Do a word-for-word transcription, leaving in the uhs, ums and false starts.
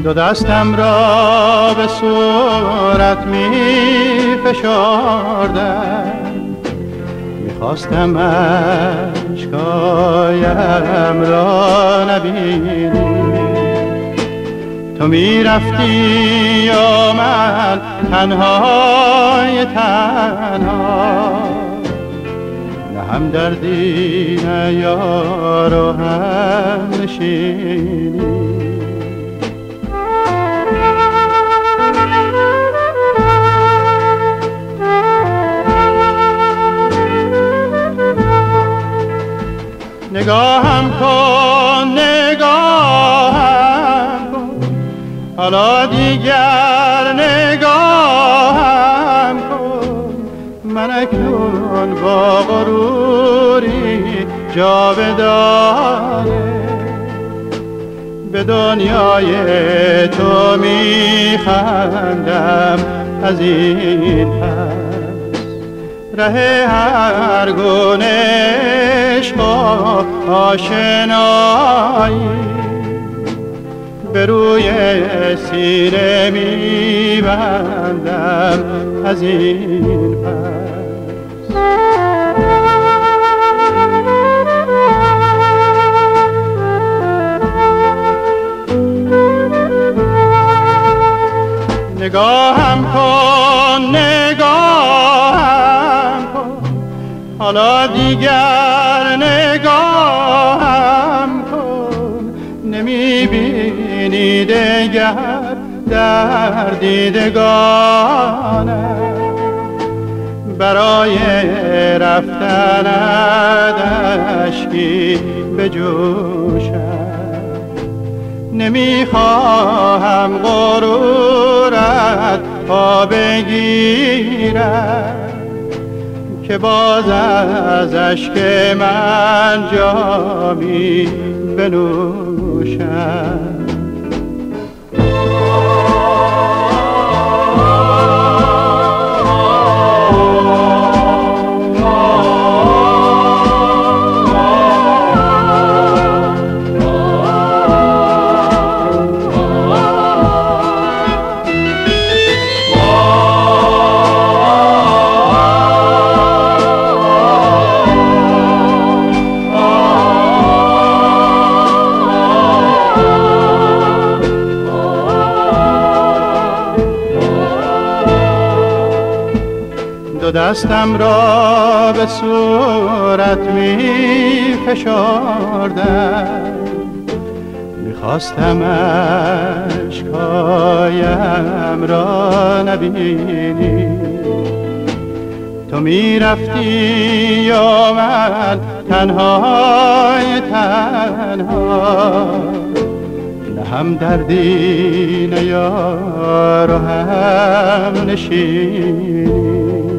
دو دستم را به صورت می فشردم، میخواستم اشکایم را نبینی. تو میرفتی و من تنهای تنها، نه هم دردی نه یار و هم نشینی. نگاهم کن نگاهم کن، حالا دیگر نگاهم کن. من اکنون با غروری جاودانه به دنیای تو میخندم. از این پس ره هر گونه عشق و آشنایی به روی سینه میبندم. از این پس نگاهم کن نگاهم کن، حالا دیگر نگاهم کن. نمیبینی دگر در دیدگانم، برای رفتنت اشکی بجوشم. نمیخواهم غرورت پا بگیرد که باز از اشک من جامی بنوشم. دو دستم را به صورت می فشردم، میخواستم اشکایم را نبینی. تو میرفتی و من تنهای تنها، نه هم دردی نه یار و هم نشینی.